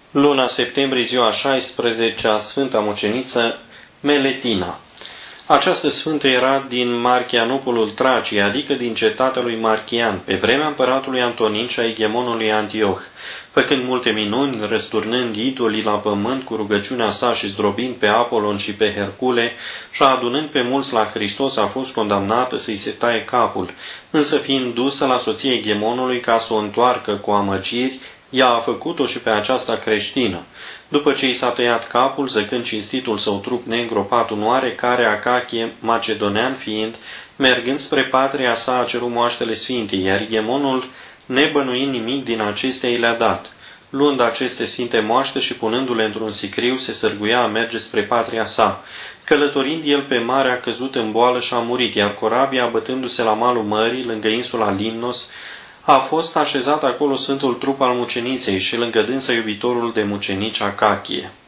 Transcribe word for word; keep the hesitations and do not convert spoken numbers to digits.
Luna septembrie, ziua a șaisprezecea, Sfânta Muceniță Meletina. Această sfântă era din Marchianopolul Traciei, adică din cetatea lui Marchian, pe vremea împăratului Antonin și a egemonului Antioh, făcând multe minuni, răsturnând idolii la pământ cu rugăciunea sa și zdrobind pe Apolon și pe Hercule și adunând pe mulți la Hristos, a fost condamnată să-i se taie capul, însă fiind dusă la soția egemonului ca să o întoarcă cu amăgiri, ea a făcut-o și pe aceasta creștină. După ce i s-a tăiat capul, zăcând cinstitul său trup neîngropat, un oarecare Acachie, macedonean fiind, mergând spre patria sa, a cerut moaștele sfinte, iar egemonul, nebănuind nimic din acestea, i le-a dat. Luând aceste sfinte moaște și punându-le într-un sicriu, se sărguia a merge spre patria sa. Călătorind el pe mare, a căzut în boală și a murit, iar corabia, bătându-se la malul mării, lângă insula Limnos, a fost așezat acolo sfântul trup al muceniței și lângă dânsa iubitorul de mucenici Acachie.